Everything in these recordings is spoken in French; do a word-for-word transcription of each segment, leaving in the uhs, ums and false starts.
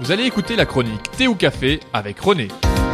Vous allez écouter la chronique Thé ou Café avec René.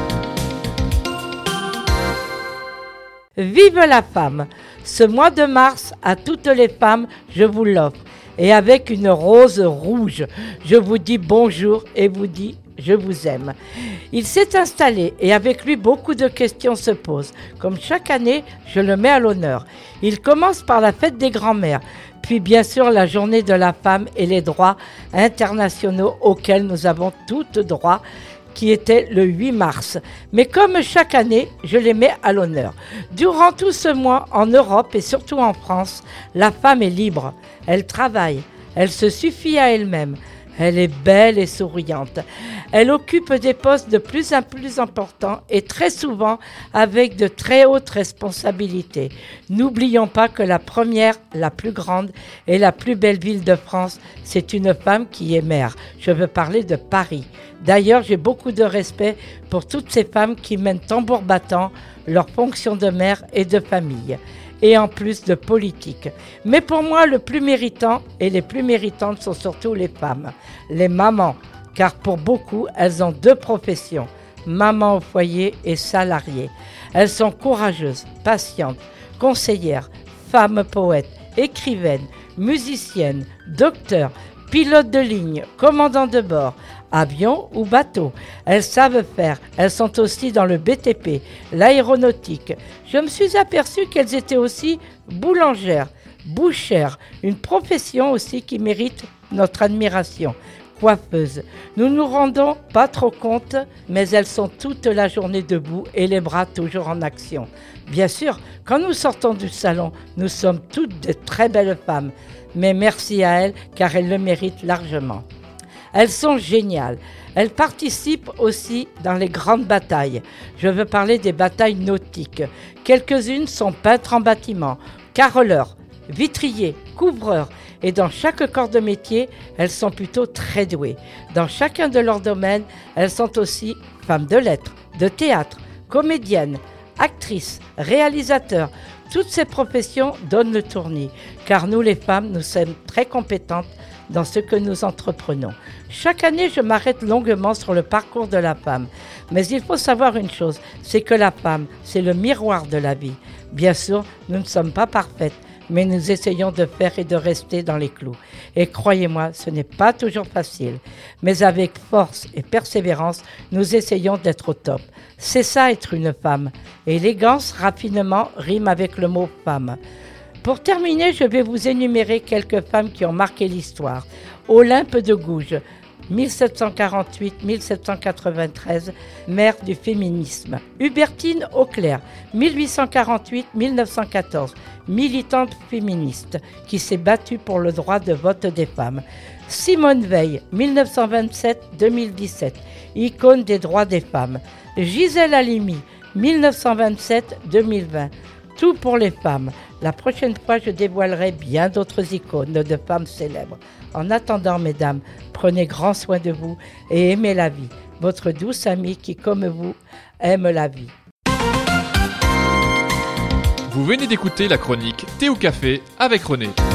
Vive la femme! Ce mois de mars, à toutes les femmes, je vous l'offre. Et avec une rose rouge, je vous dis bonjour et vous dis je vous aime. Il s'est installé et avec lui beaucoup de questions se posent. Comme chaque année, je le mets à l'honneur. Il commence par la fête des grands-mères, puis bien sûr la journée de la femme et les droits internationaux auxquels nous avons toutes droit, qui était le huit mars. Mais comme chaque année, je les mets à l'honneur. Durant tout ce mois, en Europe et surtout en France, la femme est libre. Elle travaille, elle se suffit à elle-même. Elle est belle et souriante. Elle occupe des postes de plus en plus importants et très souvent avec de très hautes responsabilités. N'oublions pas que la première, la plus grande et la plus belle ville de France, c'est une femme qui est mère. Je veux parler de Paris. D'ailleurs, j'ai beaucoup de respect pour toutes ces femmes qui mènent tambour battant leurs fonctions de mère et de famille. Et en plus de politique. Mais pour moi, le plus méritant et les plus méritantes sont surtout les femmes, les mamans, car pour beaucoup, elles ont deux professions, maman au foyer et salariée. Elles sont courageuses, patientes, conseillères, femmes poètes, écrivaines, musiciennes, docteurs, pilotes de ligne, commandants de bord, avion ou bateau. Elles savent faire. Elles sont aussi dans le B T P, l'aéronautique. Je me suis aperçue qu'elles étaient aussi boulangères, bouchères, une profession aussi qui mérite notre admiration. Coiffeuses. Nous nous rendons pas trop compte, mais elles sont toute la journée debout et les bras toujours en action. Bien sûr, quand nous sortons du salon, nous sommes toutes de très belles femmes. Mais merci à elles, car elles le méritent largement. Elles sont géniales. Elles participent aussi dans les grandes batailles. Je veux parler des batailles nautiques. Quelques-unes sont peintres en bâtiment, carreleurs, vitriers, couvreurs. Et dans chaque corps de métier, elles sont plutôt très douées. Dans chacun de leurs domaines, elles sont aussi femmes de lettres, de théâtre, comédiennes, actrices, réalisateurs. Toutes ces professions donnent le tournis, car nous les femmes, nous sommes très compétentes dans ce que nous entreprenons. Chaque année, je m'arrête longuement sur le parcours de la femme. Mais il faut savoir une chose, c'est que la femme, c'est le miroir de la vie. Bien sûr, nous ne sommes pas parfaites, mais nous essayons de faire et de rester dans les clous. Et croyez-moi, ce n'est pas toujours facile. Mais avec force et persévérance, nous essayons d'être au top. C'est ça être une femme. Élégance, raffinement rime avec le mot femme. Pour terminer, je vais vous énumérer quelques femmes qui ont marqué l'histoire. Olympe de Gouges, dix-sept cent quarante-huit à dix-sept cent quatre-vingt-treize, mère du féminisme. Hubertine Auclair, dix-huit cent quarante-huit à dix-neuf cent quatorze, militante féministe qui s'est battue pour le droit de vote des femmes. Simone Veil, dix-neuf cent vingt-sept à deux mille dix-sept, icône des droits des femmes. Gisèle Halimi, dix-neuf cent vingt-sept à deux mille vingt, tout pour les femmes. La prochaine fois, je dévoilerai bien d'autres icônes de femmes célèbres. En attendant, mesdames, prenez grand soin de vous et aimez la vie. Votre douce amie qui, comme vous, aime la vie. Vous venez d'écouter la chronique Thé ou Café avec René.